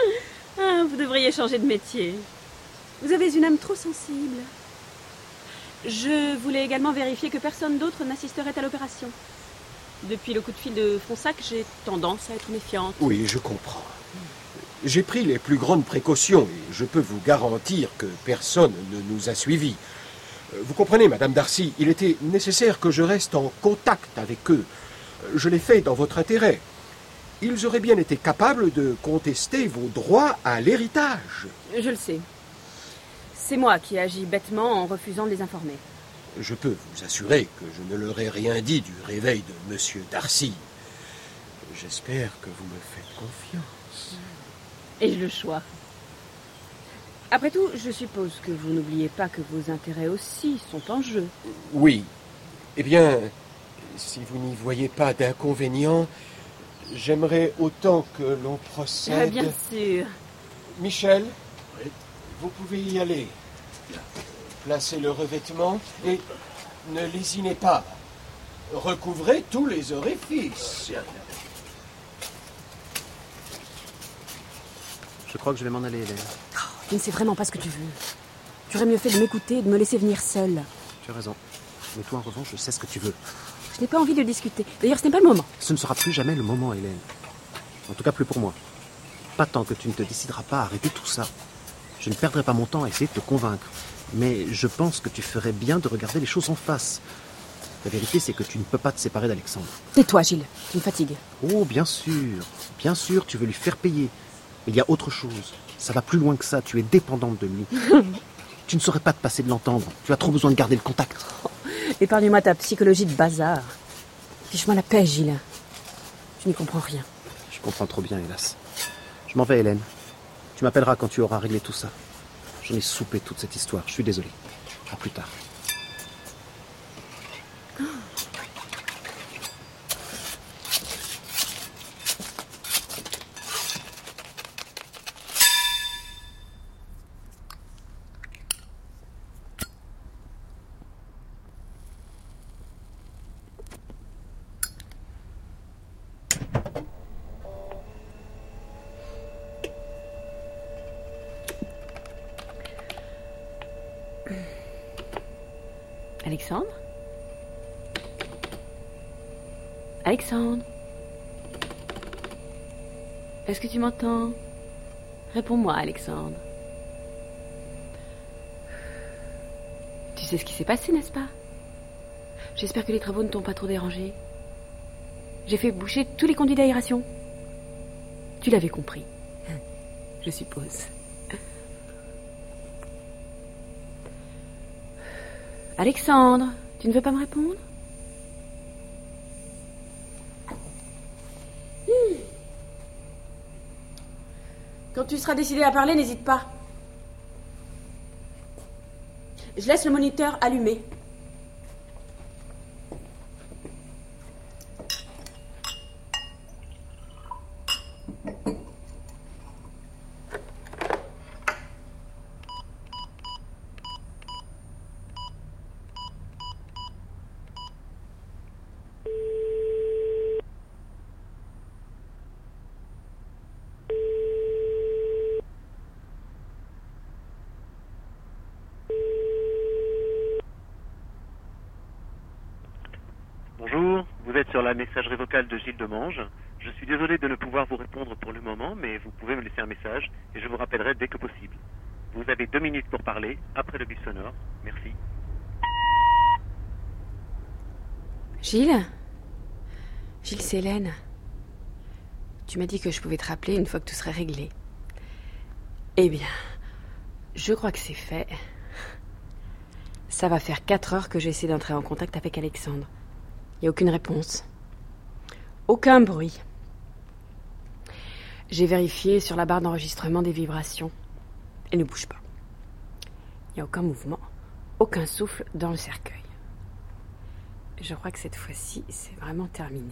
Speaker 5: Ah, vous devriez changer de métier. Vous avez une âme trop sensible. Je voulais également vérifier que personne d'autre n'assisterait à l'opération. Depuis le coup de fil de Fronsac, j'ai tendance à être méfiante.
Speaker 7: Oui, je comprends. J'ai pris les plus grandes précautions et je peux vous garantir que personne ne nous a suivis. Vous comprenez, Madame Darcy, il était nécessaire que je reste en contact avec eux. Je l'ai fait dans votre intérêt. Ils auraient bien été capables de contester vos droits à l'héritage.
Speaker 5: Je le sais. C'est moi qui agis bêtement en refusant de les informer.
Speaker 7: Je peux vous assurer que je ne leur ai rien dit du réveil de Monsieur Darcy. J'espère que vous me faites confiance.
Speaker 5: Ai-je le choix? Après tout, je suppose que vous n'oubliez pas que vos intérêts aussi sont en jeu.
Speaker 7: Oui. Eh bien, si vous n'y voyez pas d'inconvénient, j'aimerais autant que l'on procède...
Speaker 5: Bien sûr.
Speaker 7: Michel, vous pouvez y aller. Placez le revêtement et ne lésinez pas. Recouvrez tous les orifices.
Speaker 6: Je crois que je vais m'en aller, Hélène.
Speaker 5: Je ne sais vraiment pas ce que tu veux. Tu aurais mieux fait de m'écouter et de me laisser venir seule.
Speaker 6: Tu as raison. Mais toi, en revanche, je sais ce que tu veux.
Speaker 5: Je n'ai pas envie de discuter. D'ailleurs, ce n'est pas le moment.
Speaker 6: Ce ne sera plus jamais le moment, Hélène. En tout cas, plus pour moi. Pas tant que tu ne te décideras pas à arrêter tout ça. Je ne perdrai pas mon temps à essayer de te convaincre. Mais je pense que tu ferais bien de regarder les choses en face. La vérité, c'est que tu ne peux pas te séparer d'Alexandre.
Speaker 5: Tais-toi, Gilles. Tu me fatigues.
Speaker 6: Oh, bien sûr. Bien sûr, tu veux lui faire payer. Mais il y a autre chose. Ça va plus loin que ça. Tu es dépendante de lui. Tu ne saurais pas te passer de l'entendre. Tu as trop besoin de garder le contact.
Speaker 5: Épargne-moi ta psychologie de bazar. Fiche-moi la paix, Gilles. Tu n'y comprends rien.
Speaker 6: Je comprends trop bien, hélas. Je m'en vais, Hélène. Tu m'appelleras quand tu auras réglé tout ça. J'en ai soupé toute cette histoire. Je suis désolé. À plus tard.
Speaker 5: Alexandre? Alexandre? Est-ce que tu m'entends? Réponds-moi, Alexandre. Tu sais ce qui s'est passé, n'est-ce pas? J'espère que les travaux ne t'ont pas trop dérangé. J'ai fait boucher tous les conduits d'aération. Tu l'avais compris, je suppose. Alexandre, tu ne veux pas me répondre? Quand tu seras décidé à parler, n'hésite pas. Je laisse le moniteur allumé.
Speaker 11: Bonjour, vous êtes sur la messagerie vocale de Gilles Demange. Je suis désolé de ne pouvoir vous répondre pour le moment, mais vous pouvez me laisser un message et je vous rappellerai dès que possible. Vous avez 2 minutes pour parler, après le bip sonore. Merci.
Speaker 5: Gilles? Gilles, c'est Hélène. Tu m'as dit que je pouvais te rappeler une fois que tout serait réglé. Eh bien, je crois que c'est fait. Ça va faire 4 heures que j'essaie d'entrer en contact avec Alexandre. Il n'y a aucune réponse. Aucun bruit. J'ai vérifié sur la barre d'enregistrement des vibrations. Elle ne bouge pas. Il n'y a aucun mouvement, aucun souffle dans le cercueil. Je crois que cette fois-ci, c'est vraiment terminé.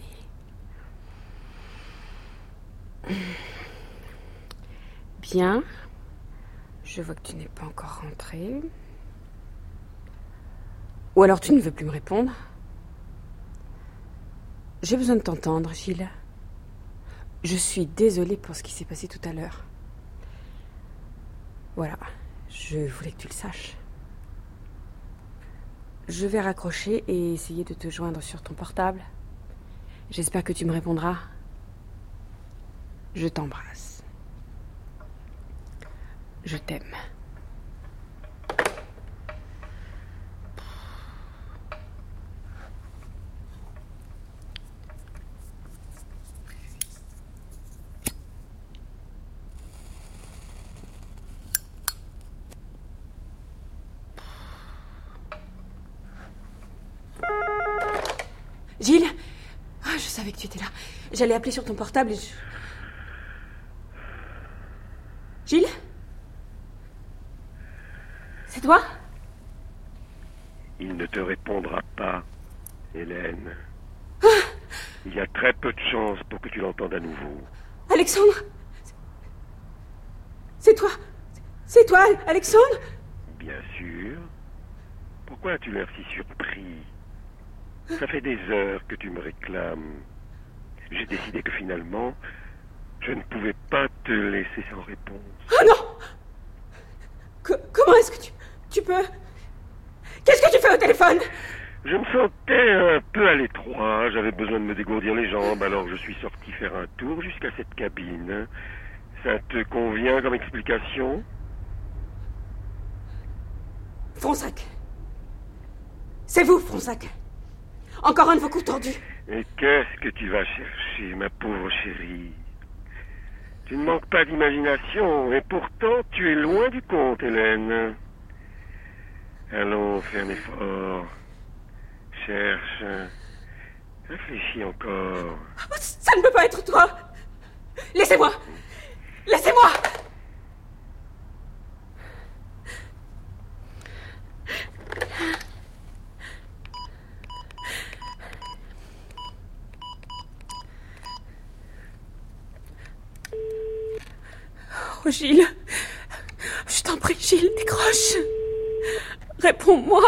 Speaker 5: Bien. Je vois que tu n'es pas encore rentré. Ou alors tu ne veux plus me répondre. J'ai besoin de t'entendre, Gilles. Je suis désolée pour ce qui s'est passé tout à l'heure. Voilà, je voulais que tu le saches. Je vais raccrocher et essayer de te joindre sur ton portable. J'espère que tu me répondras. Je t'embrasse. Je t'aime. Gilles ? Ah, je savais que tu étais là. J'allais appeler sur ton portable et Gilles ? C'est toi ?
Speaker 4: Il ne te répondra pas, Hélène.
Speaker 5: Ah !
Speaker 4: Il y a très peu de chances pour que tu l'entendes à nouveau.
Speaker 5: Alexandre ? C'est toi ? C'est toi, Alexandre ?
Speaker 4: Bien sûr. Pourquoi as-tu l'air si surpris ? Ça fait des heures que tu me réclames. J'ai décidé que finalement, je ne pouvais pas te laisser sans réponse.
Speaker 5: Oh non ! Comment est-ce que tu peux... Qu'est-ce que tu fais au téléphone ?
Speaker 4: Je me sentais un peu à l'étroit. J'avais besoin de me dégourdir les jambes, alors je suis sorti faire un tour jusqu'à cette cabine. Ça te convient comme explication ?
Speaker 5: Fronsac. C'est vous, Fronsac. Encore un de vos coups tordus.
Speaker 4: Et qu'est-ce que tu vas chercher, ma pauvre chérie ? Tu ne manques pas d'imagination, et pourtant tu es loin du compte, Hélène. Allons, fais un effort. Cherche. Réfléchis encore.
Speaker 5: Ça ne peut pas être toi. Laissez-moi. Laissez-moi. Oh, Gilles. Je t'en prie, Gilles, décroche. Réponds-moi.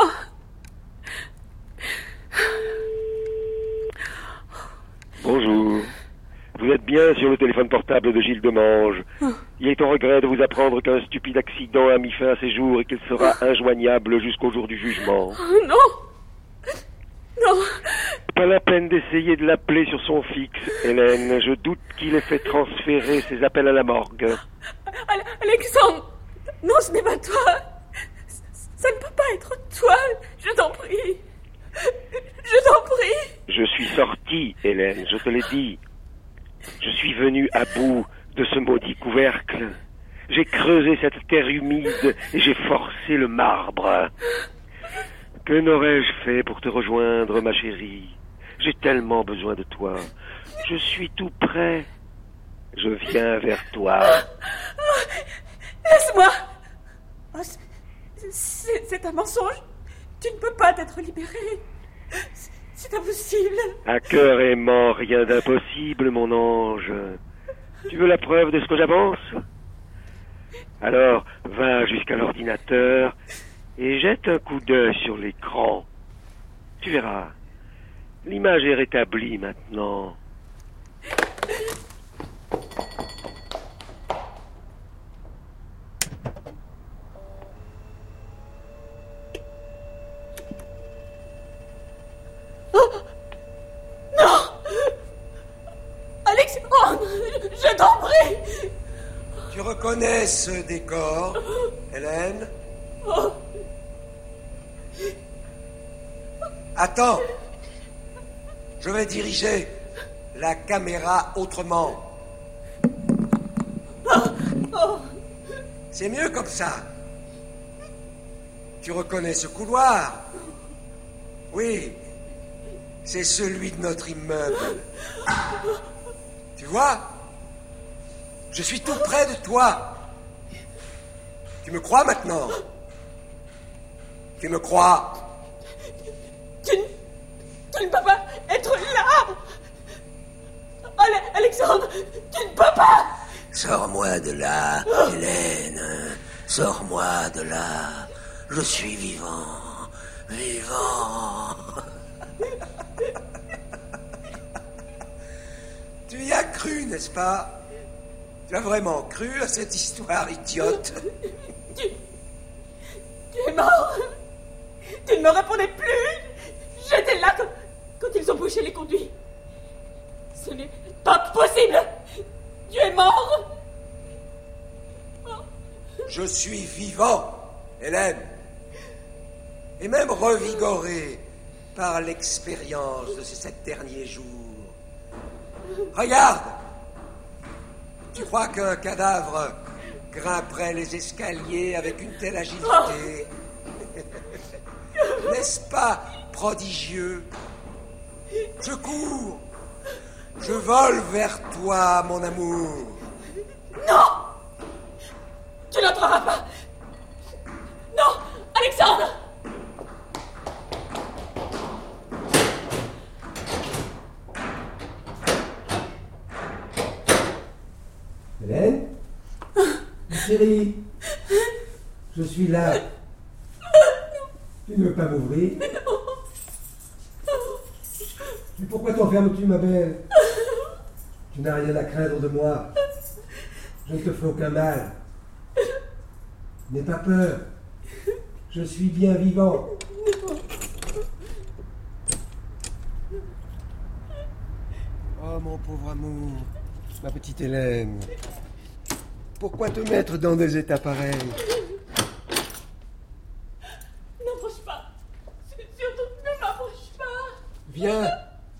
Speaker 4: Bonjour. Vous êtes bien sur le téléphone portable de Gilles Demange. Il est en regret de vous apprendre qu'un stupide accident a mis fin à ses jours et qu'il sera injoignable jusqu'au jour du jugement.
Speaker 5: Oh, non. Non.
Speaker 4: Pas la peine d'essayer de l'appeler sur son fixe, Hélène. Je doute qu'il ait fait transférer ses appels à la morgue.
Speaker 5: Alexandre. Non, ce n'est pas toi. Ça ne peut pas être toi. Je t'en prie. Je t'en prie.
Speaker 4: Je suis sorti, Hélène, je te l'ai dit. Je suis venu à bout de ce maudit couvercle. J'ai creusé cette terre humide et j'ai forcé le marbre. Que n'aurais-je fait pour te rejoindre, ma chérie ? J'ai tellement besoin de toi. Je suis tout prêt. Je viens vers toi.
Speaker 5: Laisse-moi. Oh, c'est un mensonge. Tu ne peux pas t'être libéré. C'est impossible.
Speaker 4: À cœur aimant, rien d'impossible, mon ange. Tu veux la preuve de ce que j'avance ? Alors, va jusqu'à l'ordinateur et jette un coup d'œil sur l'écran. Tu verras. L'image est rétablie maintenant.
Speaker 5: Je t'en prie.
Speaker 10: Tu reconnais ce décor, Hélène ?
Speaker 5: Oh.
Speaker 10: Attends. Je vais diriger la caméra autrement. C'est mieux comme ça. Tu reconnais ce couloir ? Oui, c'est celui de notre immeuble. Tu vois ? Je suis tout près de toi. Tu me crois maintenant ? Tu me crois ?
Speaker 5: Tu ne peux pas être là. Alexandre, tu ne peux pas.
Speaker 2: Sors-moi de là, Hélène. Sors-moi de là. Je suis vivant. Vivant.
Speaker 10: Tu y as cru, n'est-ce pas ? Tu as vraiment cru à cette histoire idiote ?
Speaker 5: Tu es mort. Tu ne me répondais plus. J'étais là quand ils ont bouché les conduits. Ce n'est pas possible. Tu es mort.
Speaker 10: Je suis vivant, Hélène. Et même revigoré par l'expérience de ces 7 derniers jours. Regarde! Tu crois qu'un cadavre grimperait les escaliers avec une telle agilité? N'est-ce pas prodigieux? Je cours. Je vole vers toi, mon amour.
Speaker 5: Non! Tu n'entreras pas! Non! Alexandre!
Speaker 12: Hélène? Ma chérie, je suis là. Tu ne veux pas m'ouvrir? Mais pourquoi t'enfermes-tu, ma belle? Tu n'as rien à craindre de moi. Je ne te ferai aucun mal. N'aie pas peur. Je suis bien vivant. Oh, mon pauvre amour. Ma petite Hélène. Pourquoi te mettre dans des états pareils?
Speaker 5: N'approche pas. Surtout, ne m'approche pas.
Speaker 12: Viens.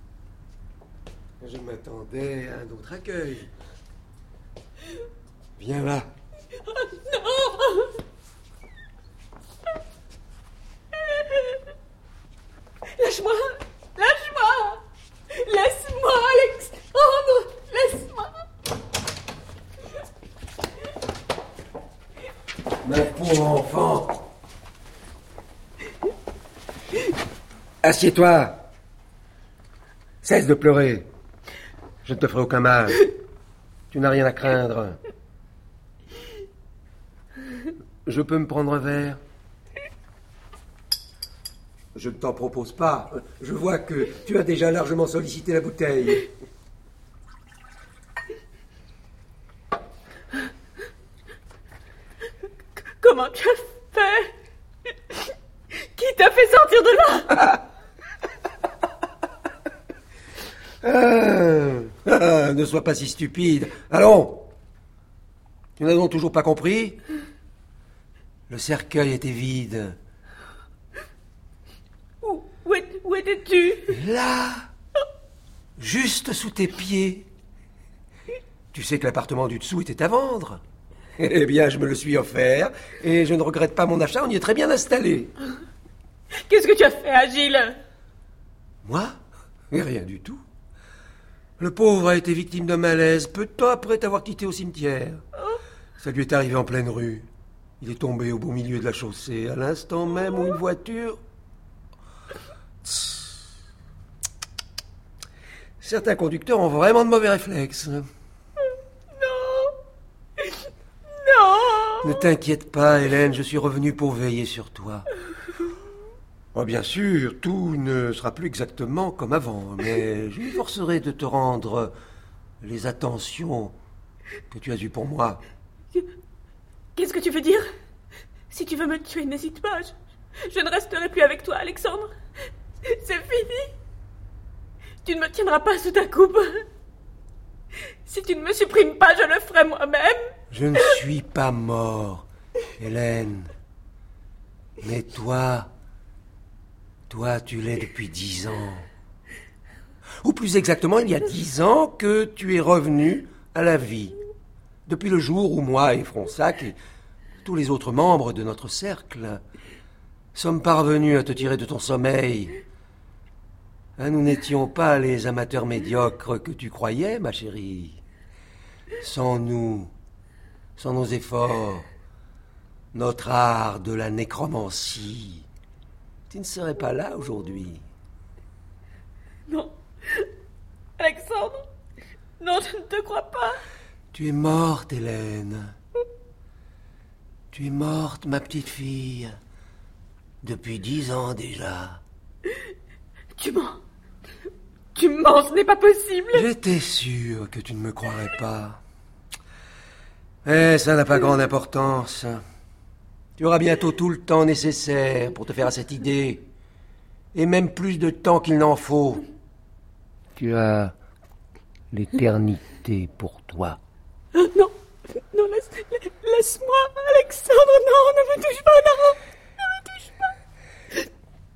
Speaker 12: Je m'attendais à un autre accueil. Viens là.
Speaker 5: Oh, non. Lâche-moi. Lâche-moi. Laisse-moi, Alexandre. Laisse-moi.
Speaker 12: Ma pauvre enfant.
Speaker 1: Assieds-toi. Cesse de pleurer. Je ne te ferai aucun mal. Tu n'as rien à craindre. Je peux me prendre un verre? Je ne t'en propose pas. Je vois que tu as déjà largement sollicité la bouteille.
Speaker 5: Comment tu as fait? Qui t'a fait sortir de là?
Speaker 1: Ne sois pas si stupide. Allons. Tu n'as donc toujours pas compris? Le cercueil était vide.
Speaker 5: Où étais-tu?
Speaker 1: Là, juste sous tes pieds. Tu sais que l'appartement du dessous était à vendre. Eh bien, je me le suis offert, et je ne regrette pas mon achat, on y est très bien installé.
Speaker 5: Qu'est-ce que tu as fait, Agile?
Speaker 1: Moi? Rien du tout. Le pauvre a été victime d'un malaise peu de temps après t'avoir quitté au cimetière. Ça lui est arrivé en pleine rue. Il est tombé au beau milieu de la chaussée, à l'instant même où une voiture... Certains conducteurs ont vraiment de mauvais réflexes.
Speaker 5: Non.
Speaker 1: Ne t'inquiète pas, Hélène, je suis revenu pour veiller sur toi. Oh, bien sûr, tout ne sera plus exactement comme avant, mais je m'efforcerai de te rendre les attentions que tu as eues pour moi.
Speaker 5: Qu'est-ce que tu veux dire? Si tu veux me tuer, n'hésite pas. Je ne resterai plus avec toi, Alexandre. C'est fini. Tu ne me tiendras pas sous ta coupe. Si tu ne me supprimes pas, je le ferai moi-même.
Speaker 1: Je ne suis pas mort, Hélène. Mais toi, tu l'es depuis 10 ans. Ou plus exactement, il y a 10 ans que tu es revenu à la vie. Depuis le jour où moi et Fronsac et tous les autres membres de notre cercle sommes parvenus à te tirer de ton sommeil. Nous n'étions pas les amateurs médiocres que tu croyais, ma chérie. Sans nous, sans nos efforts, notre art de la nécromancie, tu ne serais pas là aujourd'hui.
Speaker 5: Non. Alexandre, non, je ne te crois pas.
Speaker 1: Tu es morte, Hélène. Tu es morte, ma petite fille. Depuis 10 ans déjà.
Speaker 5: Tu mens. Tu mens, ce n'est pas possible.
Speaker 1: J'étais sûr que tu ne me croirais pas. Mais ça n'a pas grande importance.
Speaker 13: Tu auras bientôt tout le temps nécessaire pour te faire à cette idée. Et même plus de temps qu'il n'en faut. Tu as l'éternité pour toi.
Speaker 14: Non, laisse-moi, Alexandre, non, ne me touche pas, non, ne me touche pas.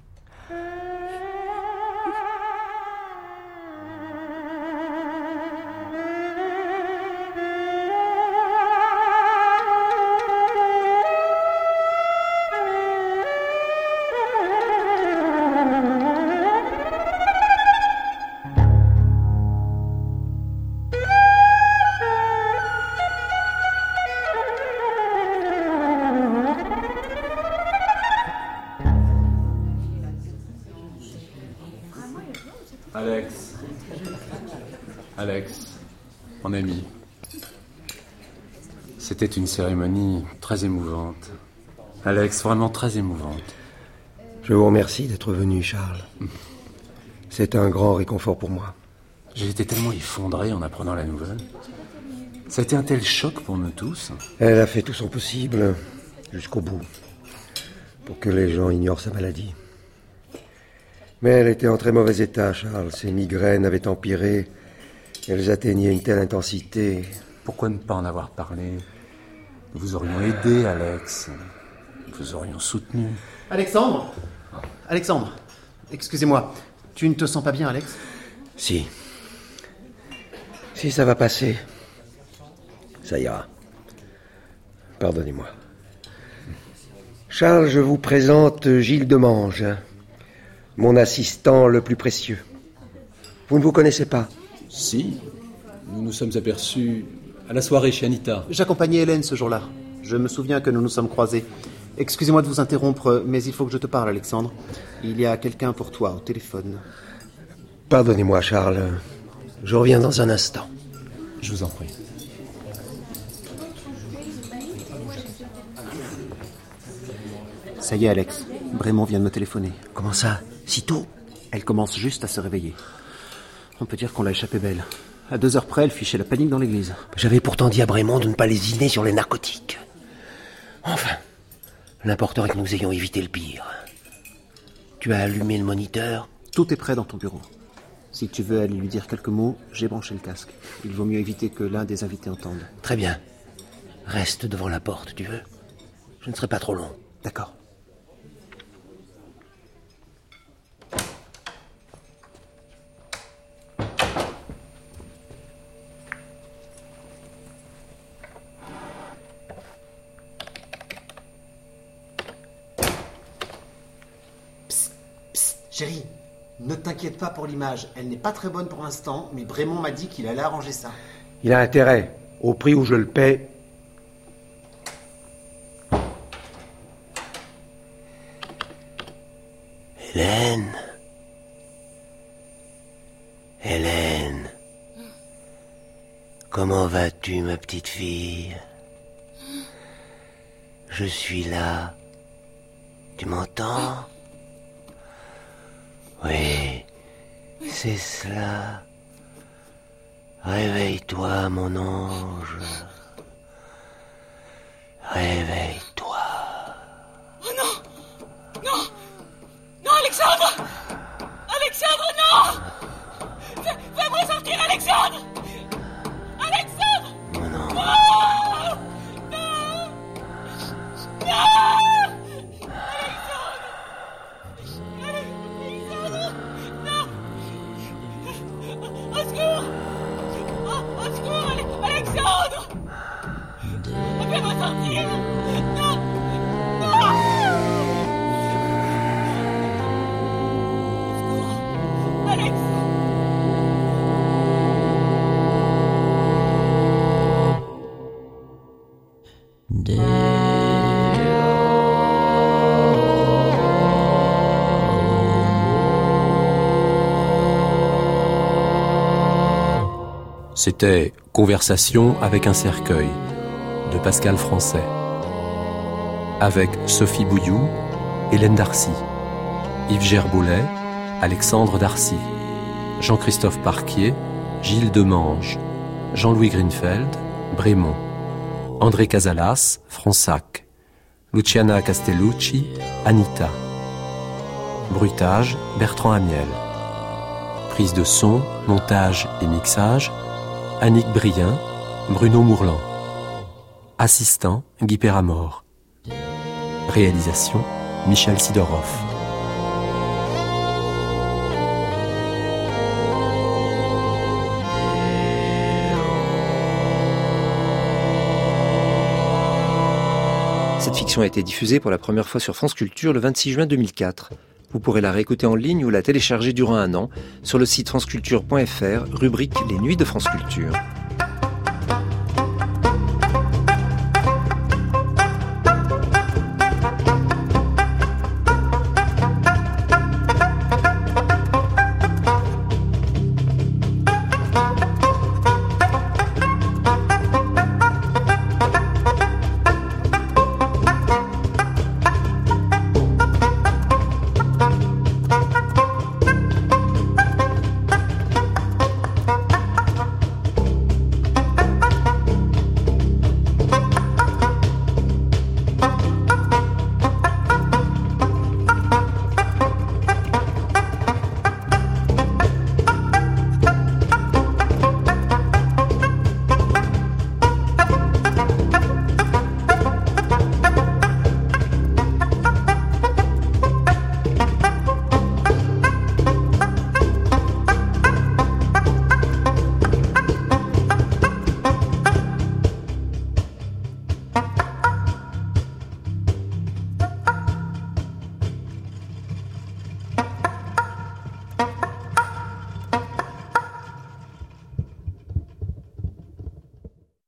Speaker 3: Alex, mon ami, c'était une cérémonie très émouvante. Alex, vraiment très émouvante.
Speaker 13: Je vous remercie d'être venu, Charles. C'est un grand réconfort pour moi.
Speaker 3: J'ai été tellement effondré en apprenant la nouvelle. Ça a été un tel choc pour nous tous.
Speaker 13: Elle a fait tout son possible, jusqu'au bout, pour que les gens ignorent sa maladie. Mais elle était en très mauvais état, Charles. Ses migraines avaient empiré. Elles atteignaient une telle intensité.
Speaker 3: Pourquoi ne pas en avoir parlé? Nous vous aurions aidé, Alex. Nous vous aurions soutenu.
Speaker 6: Alexandre, excusez-moi. Tu ne te sens pas bien, Alex?
Speaker 13: Si, ça va passer. Ça ira. Pardonnez-moi. Charles, je vous présente Gilles Demange, mon assistant le plus précieux. Vous ne vous connaissez pas?
Speaker 15: Si, nous nous sommes aperçus à la soirée chez Anita.
Speaker 6: J'accompagnais Hélène ce jour-là. Je me souviens que nous nous sommes croisés. Excusez-moi de vous interrompre, mais il faut que je te parle, Alexandre. Il y a quelqu'un pour toi au téléphone.
Speaker 13: Pardonnez-moi, Charles. Je reviens dans un instant.
Speaker 15: Je vous en prie.
Speaker 6: Ça y est, Alex. Brémond vient de me téléphoner.
Speaker 13: Comment ça? Si tôt?
Speaker 6: Elle commence juste à se réveiller. On peut dire qu'on l'a échappé belle. À 2 heures près, elle fichait la panique dans l'église.
Speaker 13: J'avais pourtant dit à Brémond de ne pas lésiner sur les narcotiques. Enfin, l'important est que nous ayons évité le pire. Tu as allumé le moniteur?
Speaker 6: Tout est prêt dans ton bureau. Si tu veux aller lui dire quelques mots, j'ai branché le casque. Il vaut mieux éviter que l'un des invités entende.
Speaker 13: Très bien. Reste devant la porte, tu veux? Je ne serai pas trop long.
Speaker 6: D'accord. Chérie, ne t'inquiète pas pour l'image. Elle n'est pas très bonne pour l'instant, mais Brémond m'a dit qu'il allait arranger ça.
Speaker 13: Il a intérêt. Au prix où je le paie. Hélène. Comment vas-tu, ma petite fille? Je suis là. Tu m'entends? Oui, c'est cela. Réveille-toi, mon ange. Réveille-toi.
Speaker 14: Oh non! Non! Non, Alexandre! Alexandre, non! Fais-moi sortir, Alexandre! Alexandre!
Speaker 13: Mon ange.
Speaker 14: Non! Non! Non! Au secours! Au secours, Alexandre! Fais-moi sortir! Non! Non! Au secours! Alex!
Speaker 3: C'était Conversation avec un cercueil de Pascal Français, avec Sophie Bouilloux, Hélène Darcy, Yves Gerboulet, Alexandre Darcy, Jean-Christophe Parquier, Gilles Demange, Jean-Louis Greenfeld, Brémond, André Casalas, Fronsac,
Speaker 16: Luciana Castellucci, Anita. Bruitage, Bertrand Amiel. Prise de son, montage et mixage, Annick Brien, Bruno Mourlan. Assistant, Guy Péramore. Réalisation, Michel Sidorov.
Speaker 1: Cette fiction a été diffusée pour la première fois sur France Culture le 26 juin 2004. Vous pourrez la réécouter en ligne ou la télécharger durant un an sur le site franceculture.fr, rubrique Les Nuits de France Culture.